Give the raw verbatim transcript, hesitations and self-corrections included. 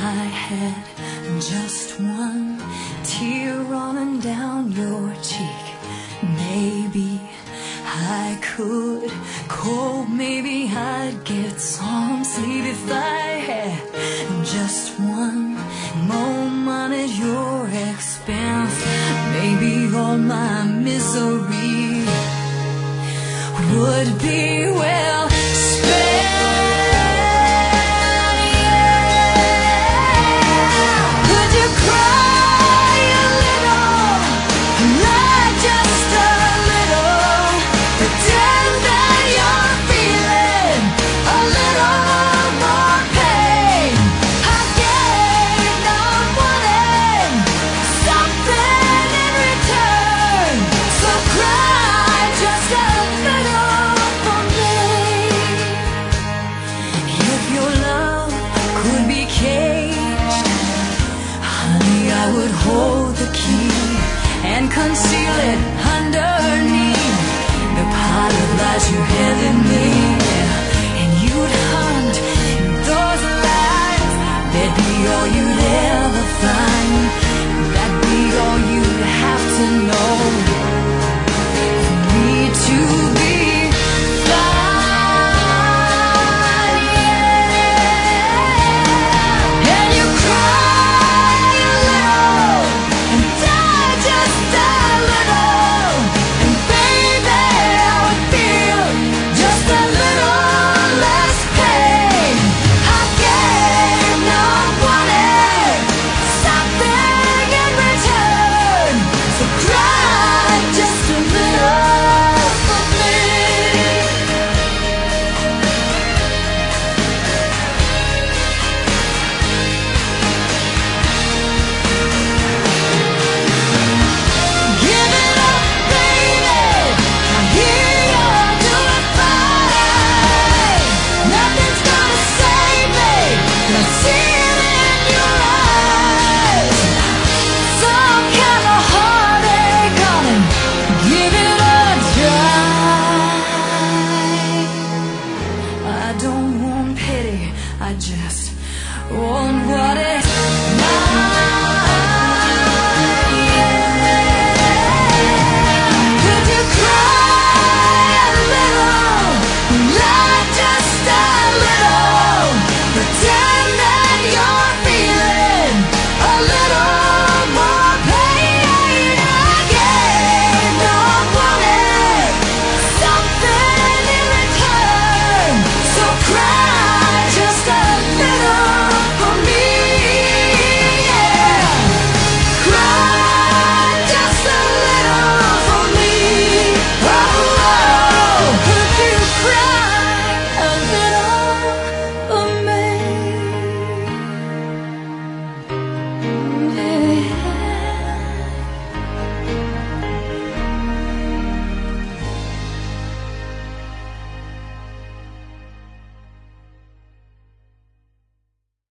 I had just one tear running down your cheek, maybe I could cope, maybe I'd get some sleep if I had just one moment at your expense. Maybe all my misery would be well spent. Hold the key and conceal it underneath the pile of lies you had in me. And you'd hunt in those lies, that'd be all you'd ever find. That'd be all you'd have to know for me to be fine, yeah. And you cry I just want what it